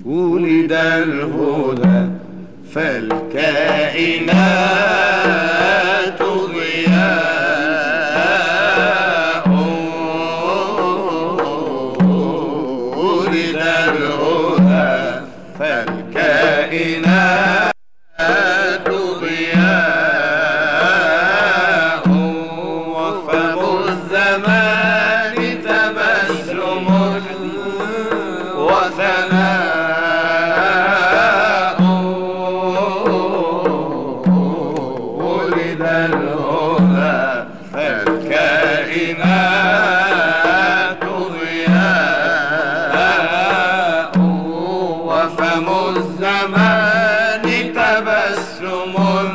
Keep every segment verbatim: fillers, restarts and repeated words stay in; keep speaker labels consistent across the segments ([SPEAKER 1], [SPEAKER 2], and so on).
[SPEAKER 1] ولد الهدى فالكائنات ضياء. ولد الهدى فالكائنات ضياء. وفم الزمان تبسم وثناء. ولد الهدى فالكائنات ضياء. وفم الزمان تبسم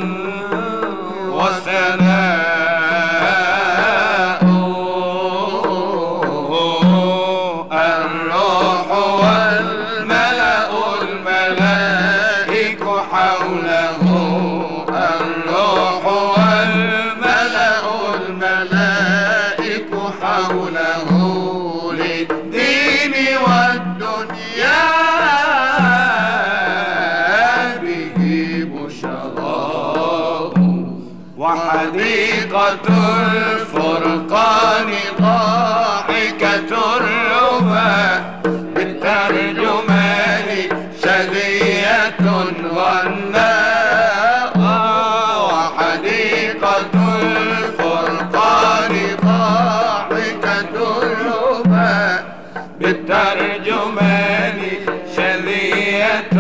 [SPEAKER 1] وثناء. الروح والملأ الملائك حوله. الروح والملأ الملائك حوله للدين والدنيا به بشراء. وحديقة الفرقان ضاحكة الربا بالترجمان شذية غناء. وحديقة الفرقان ضاحكة الربا بالترجمان شذية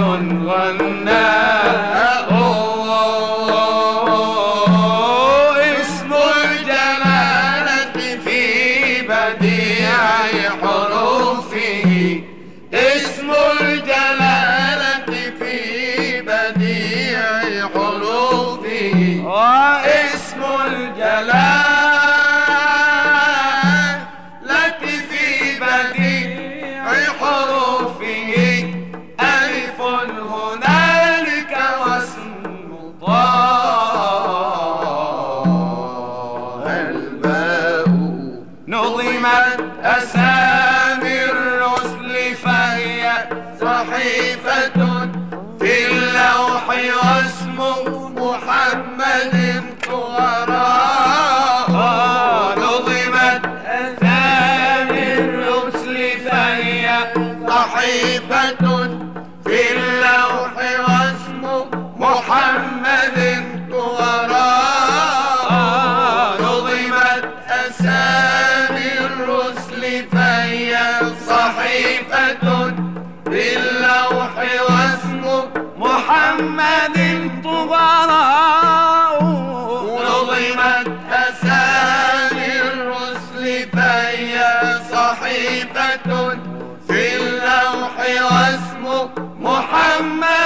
[SPEAKER 1] غناء. اسم الجلالة في بديع حروفه. اسم الجلالة في بديع حروفه. اسم الجلالة في بديع حروفه. ألف هنالك واسم طه الباء. نظمت أسامي الرسل فهي صحيفة في اللوح واسم محمد طغراء. نظمت أسامي الرسل فهي صحيفة في اللوح واسم محمد طغراء. نظمت أسامي الرسل فهي صحيفة في اللوح واسم محمد طغراء. نظمت أسامي الرسل فهي صحيفة في اللوح واسم محمد